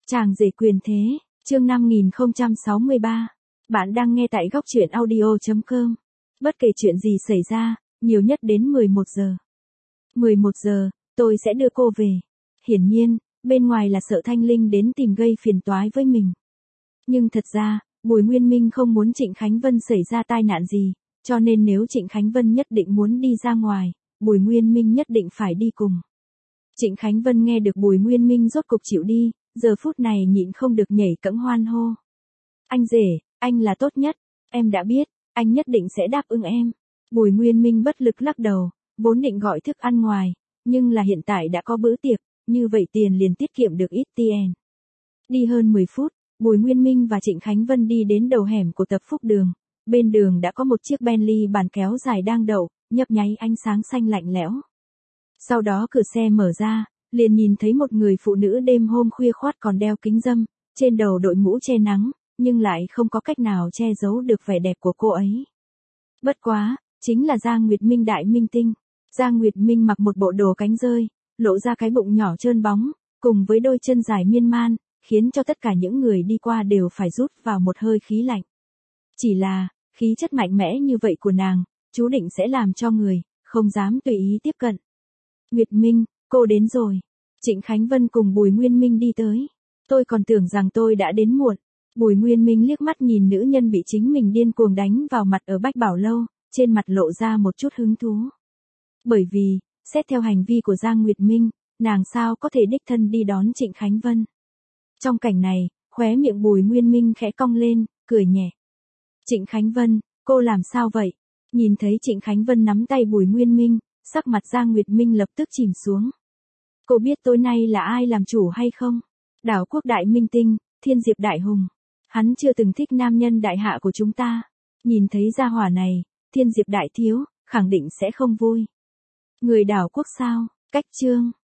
Chàng rể quyền thế, chương 5063. Bạn đang nghe tại góc truyện audio.com. Bất kể chuyện gì xảy ra, nhiều nhất đến 11 giờ. 11 giờ, tôi sẽ đưa cô về. Hiển nhiên, bên ngoài là sợ Thanh Linh đến tìm gây phiền toái với mình. Nhưng thật ra, Bùi Nguyên Minh không muốn Trịnh Khánh Vân xảy ra tai nạn gì, cho nên nếu Trịnh Khánh Vân nhất định muốn đi ra ngoài, Bùi Nguyên Minh nhất định phải đi cùng. Trịnh Khánh Vân nghe được Bùi Nguyên Minh rốt cục chịu đi, giờ phút này nhịn không được nhảy cẫng hoan hô. Anh rể, anh là tốt nhất, em đã biết, anh nhất định sẽ đáp ứng em. Bùi Nguyên Minh bất lực lắc đầu, vốn định gọi thức ăn ngoài, nhưng là hiện tại đã có bữa tiệc, như vậy tiền liền tiết kiệm được ít tiền. Đi hơn 10 phút, Bùi Nguyên Minh và Trịnh Khánh Vân đi đến đầu hẻm của Tập Phúc Đường, bên đường đã có một chiếc Bentley bàn kéo dài đang đậu, nhấp nháy ánh sáng xanh lạnh lẽo. Sau đó cửa xe mở ra, liền nhìn thấy một người phụ nữ đêm hôm khuya khoắt còn đeo kính râm, trên đầu đội mũ che nắng, nhưng lại không có cách nào che giấu được vẻ đẹp của cô ấy. Bất quá, chính là Giang Nguyệt Minh đại minh tinh. Giang Nguyệt Minh mặc một bộ đồ cánh rơi, lộ ra cái bụng nhỏ trơn bóng, cùng với đôi chân dài miên man, khiến cho tất cả những người đi qua đều phải rút vào một hơi khí lạnh. Chỉ là, khí chất mạnh mẽ như vậy của nàng, chú định sẽ làm cho người không dám tùy ý tiếp cận. Nguyệt Minh, cô đến rồi. Trịnh Khánh Vân cùng Bùi Nguyên Minh đi tới. Tôi còn tưởng rằng tôi đã đến muộn. Bùi Nguyên Minh liếc mắt nhìn nữ nhân bị chính mình điên cuồng đánh vào mặt ở Bách Bảo Lâu, trên mặt lộ ra một chút hứng thú. Bởi vì, xét theo hành vi của Giang Nguyệt Minh, nàng sao có thể đích thân đi đón Trịnh Khánh Vân. Trong cảnh này, khóe miệng Bùi Nguyên Minh khẽ cong lên, cười nhẹ. Trịnh Khánh Vân, cô làm sao vậy? Nhìn thấy Trịnh Khánh Vân nắm tay Bùi Nguyên Minh, sắc mặt Giang Nguyệt Minh lập tức chìm xuống. Cô biết tối nay là ai làm chủ hay không? Đảo quốc đại minh tinh, Thiên Diệp đại hùng. Hắn chưa từng thích nam nhân đại hạ của chúng ta. Nhìn thấy gia hỏa này, Thiên Diệp đại thiếu, khẳng định sẽ không vui. Người đảo quốc sao? Cách chương.